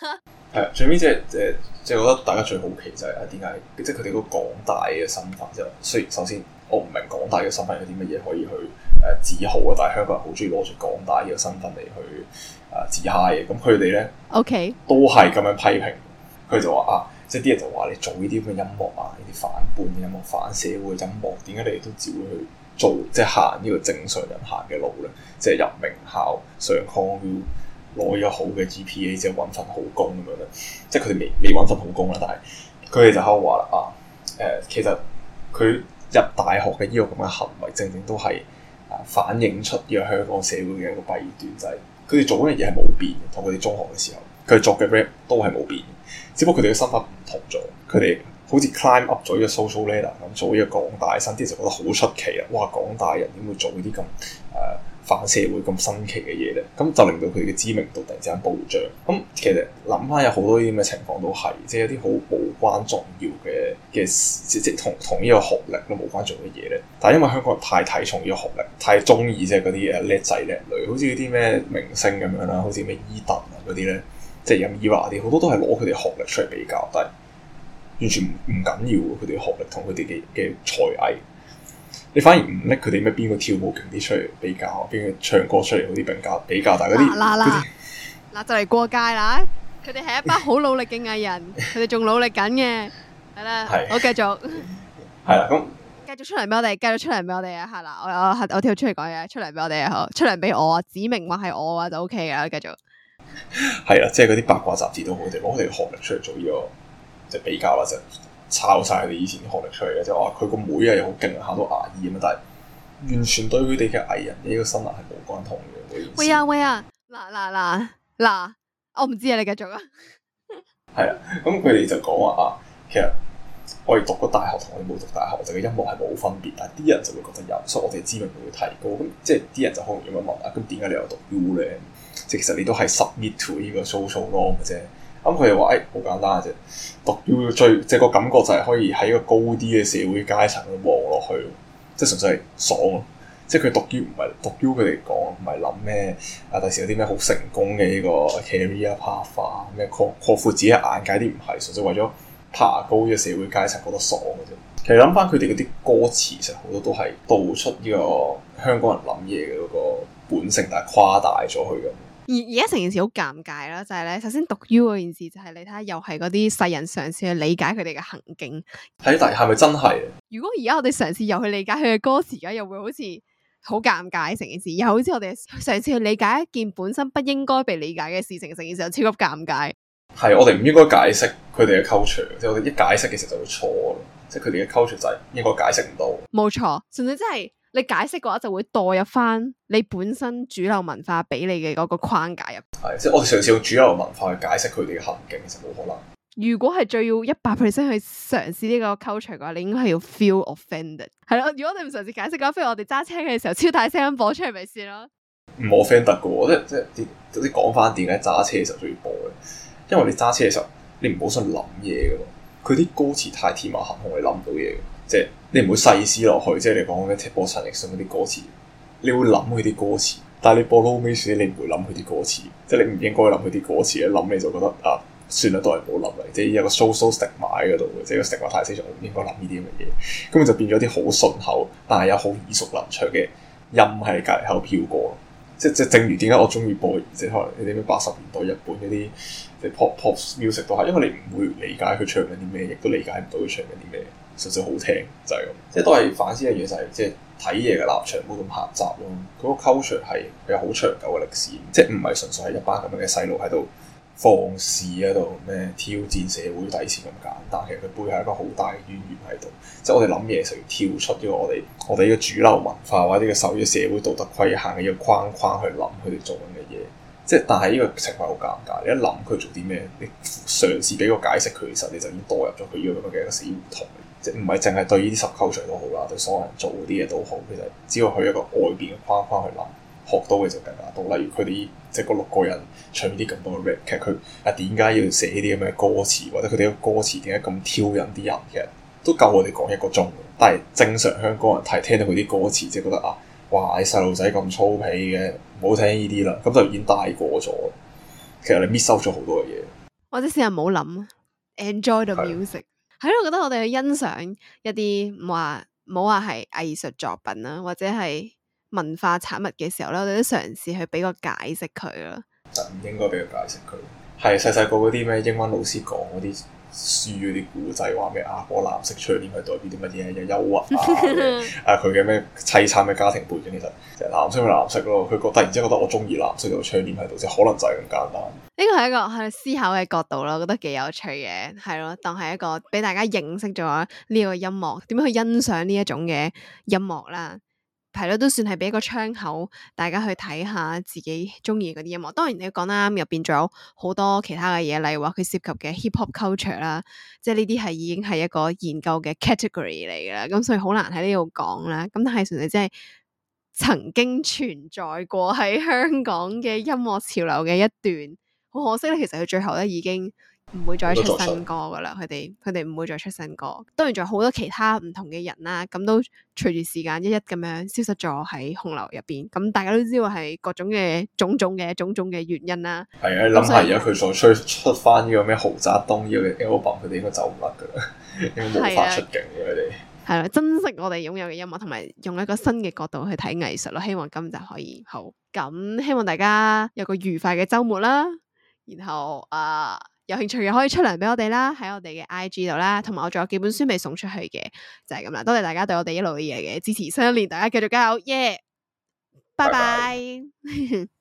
係最尾即係覺得大家最好奇就係點解即係佢哋嗰個港大嘅身份，即係雖然首先我唔明港大嘅身份有啲乜嘢可以去自豪啊，但係香港人好中意攞住港大呢個身份嚟去自嗨嘅。咁佢哋咧 OK 都係咁樣批評，佢就話即係啲人就話你做呢啲咁嘅音樂呢啲反叛嘅音樂、反社會嘅音樂，點解你哋都只會去做即係行呢個正常人行嘅路咧？即係入名校上 Con U 攞咗好嘅 GPA， 即係揾份好工咁樣咧。即係佢哋未揾份好工啦，但係佢哋就喺度話啦其實佢入大學嘅呢個咁嘅行為，正正都係反映出呢個香港社會嘅一個弊端，就係佢哋做嗰樣嘢係冇變嘅，同佢哋中學嘅時候佢哋作嘅 rap 都係冇變嘅，只不過佢哋嘅身份唔同咗，佢哋好似 climb up 咗呢個 social ladder 咁，做呢個港大生，啲人就覺得好出奇啦！哇，港大人點會做呢啲咁反社會咁新奇嘅嘢咧？咁就令到佢哋嘅知名度突然之間暴漲。咁其實諗翻有好多啲咁嘅情況都係，即係有啲好無關重要嘅即同呢個學歷都無關重要嘅嘢咧。但係因為香港人太睇重呢個學歷，太中意即係嗰啲叻仔叻女，好似啲咩明星咁樣啦，好似咩伊頓啊嗰啲咧，即係有 Mirror 啲，好多都係攞佢哋學歷出嚟比較，但係完全唔緊要佢哋嘅學歷同佢哋嘅才藝。你反而唔拎佢哋咩邊個跳舞勁啲出嚟比較，邊個唱歌出嚟好啲比較，但係嗰啲嗱就嚟過界啦！佢哋係一班好努力嘅藝人，佢哋仲努力緊嘅，係啦，我繼續係啦，咁繼續出嚟俾我哋，繼續出嚟俾我哋啊！係啦，我跳出嚟講嘢，出嚟俾我哋啊，出嚟俾我啊，指明話係我啊就 OK 噶啦，繼續係啦，即係嗰啲八卦雜誌都好，佢哋攞佢哋學歷出嚟做呢個即係比較啦，就抄晒佢哋以前嘅學歷出嚟嘅，即係話佢個妹啊又好勁，考到牙醫咁樣，但係完全對佢哋嘅藝人嘅呢個新聞係無關痛嘅。 喂啊，嗱，我唔知啊，你繼續啊。 係啦，咁佢哋就講話其實我哋讀過大學同我哋冇讀大學，就嘅音樂係冇分別，但係啲人就會覺得有，所以我哋知名度會提高。咁即係啲人就好容易咁樣問咁點解你又讀 U 咧？即係其實你都係 submit to 呢個 social norm 嘅啫。咁佢哋話好簡單嘅啫，讀 U 即係個感覺就係可以喺一個高啲嘅社會階層度望落去，即係純粹係爽咯。即係佢讀 U 唔係讀 U，佢哋講唔係諗咩第時有啲咩好成功嘅呢個 career path 咩擴闊自己嘅眼界，啲唔係純粹為咗爬高呢個社會階層覺得爽嘅啫。其實諗翻佢哋嗰啲歌詞，其實好多都係道出呢個香港人諗嘢嘅嗰個本性，但係誇大咗佢咁。 而家成件事好尷尬啦，就係咧，首先讀 U 嗰件事就係你睇下，又係嗰啲世人嘗試去理解佢哋嘅行徑。 但係咪真係？ 如果而家我哋嘗試又去理解佢嘅歌詞，而家又會好似好尷尬成件事，又好似我哋嘗試去理解一件本身不應該被理解嘅事情，成件事就超級尷尬。 係我哋唔應該解釋佢哋嘅 culture，即係我哋一解釋嘅時候就會錯咯，即係佢哋嘅 culture 就係應該解釋唔到。 冇錯，純粹真係。你解釋嘅話就會墮入翻你本身主流文化俾你嘅嗰個框架入。 係，即係我哋嘗試用主流文化去解釋佢哋嘅行徑，其實冇可能。 如果係最要100%去嘗試呢個 culture 嘅話，你應該係要 feel offended。係咯，如果你唔嘗試解釋嘅話，不如我哋揸車嘅時候超大聲咁播出嚟咪算咯。 唔 offended 嘅喎，即係啲講翻點解揸車嘅時候最要播咧？因為你揸車嘅時候，你唔好想諗嘢嘅喎，佢啲歌詞太天馬行空，你諗唔到嘢嘅。即係你唔會細思落去，即係你講咩播陳奕迅嗰啲歌詞，你會諗佢啲歌詞，但係你播 Low Music 你唔會諗佢啲歌詞，即係你唔應該諗佢啲歌詞，一諗你就覺得算啦，都係唔好諗啦，即係有個 social stigma 喺嗰度嘅，即係個 stigma太死，我唔應該諗呢啲咁嘅嘢，咁就變咗啲好順口，但係又好耳熟能詳嘅音喺隔離喺度飄過，即係正如點解我中意播即係可能你啲咩80年代日本嗰啲即係 pop music 都係，因為你唔會理解佢唱緊啲咩，亦都理解唔到佢唱緊啲咩。純粹好聽就係咁，即係都係反思一樣嘢，就係即係睇嘢嘅立場冇咁狹窄咯。嗰個 culture 係有好長久嘅歷史，即係唔係純粹係一班咁樣嘅細路喺度放肆喺度咩挑戰社會底線咁簡單。其實佢背後一個好大嘅淵源喺度。即係我哋諗嘢就要跳出咗我哋呢個主流文化或者個受呢個社會道德規限嘅一個框框去諗佢哋做緊嘅嘢。即係但係呢個情況好尷尬，你一諗佢做啲咩，你嘗試俾個解釋佢，其實你就已經墮入咗佢呢個咁嘅一個死胡同。即係唔係淨係對呢啲 subculture 都好啦，對所有人做嗰啲嘢都好，其實只要去一個外邊嘅框框去諗，學到嘅就更加多。例如佢哋即係嗰6個人唱啲咁多嘅 rap，其實佢點解要寫啲咁嘅歌詞，或者佢哋嘅歌詞點解咁挑釁啲人，其實都夠我哋講1個鐘。但係正常香港人睇聽到佢啲歌詞，即係覺得哇！你細路仔咁粗鄙嘅，唔好聽呢啲啦，咁就已經大過咗。其實你 miss 收咗好多嘅嘢。 或者試下唔好諗，enjoy the 係 music。係咯，我覺得我哋去欣賞一啲唔好話係藝術作品啦，或者係文化產物嘅時候咧，我哋都嘗試去俾個解釋佢啦。 就唔應該俾佢解釋佢。係細細個嗰啲咩英文老師講嗰啲書嗰啲古仔，話咩啊？嗰藍色窗簾係代表啲乜嘢？有憂鬱啊！佢嘅咩凄慘嘅家庭背景，其實就係藍色咪藍色咯。佢突然之間覺得我中意藍色有窗簾喺度，即係可能就係咁簡單。 呢個係一個係思考嘅角度咯，我覺得幾有趣嘅，係咯，當係一個俾大家認識咗呢個音樂，點樣去欣賞呢一種嘅音樂啦。係咯，都算係俾一個窗口，大家去睇下自己中意嗰啲音樂。當然你講得啱，入邊仲有好多其他嘅嘢，例如話佢涉及嘅 hip hop culture 啦，即係呢啲係已經係一個研究嘅 category 嚟㗎啦。咁所以好難喺呢度講啦。咁但係純粹即係曾經存在過喺香港嘅音樂潮流嘅一段，好可惜咧。其實佢最後咧已經唔會再出新歌噶啦，佢哋唔會再出新歌。當然仲有好多其他唔同嘅人啦，咁都隨住時間一一咁樣消失咗喺洪流入邊。咁大家都知道係各種嘅種種嘅原因啦。 係啊，你諗下而家佢再出翻呢個咩豪宅東呢個 album，佢哋應該走唔甩噶啦，應該冇法出境嘅佢哋。 係啦，珍惜我哋擁有嘅音樂，同埋用一個新嘅角度去睇藝術咯。希望今集可以好咁，希望大家有個愉快嘅週末啦。然後有興趣嘅可以出糧俾我哋啦，喺我哋嘅 IG 度啦，同埋我仲有幾本書未送出去嘅，就係咁啦。多謝大家對我哋一路嘅嘢嘅支持，新一年大家繼續加油，耶！拜拜。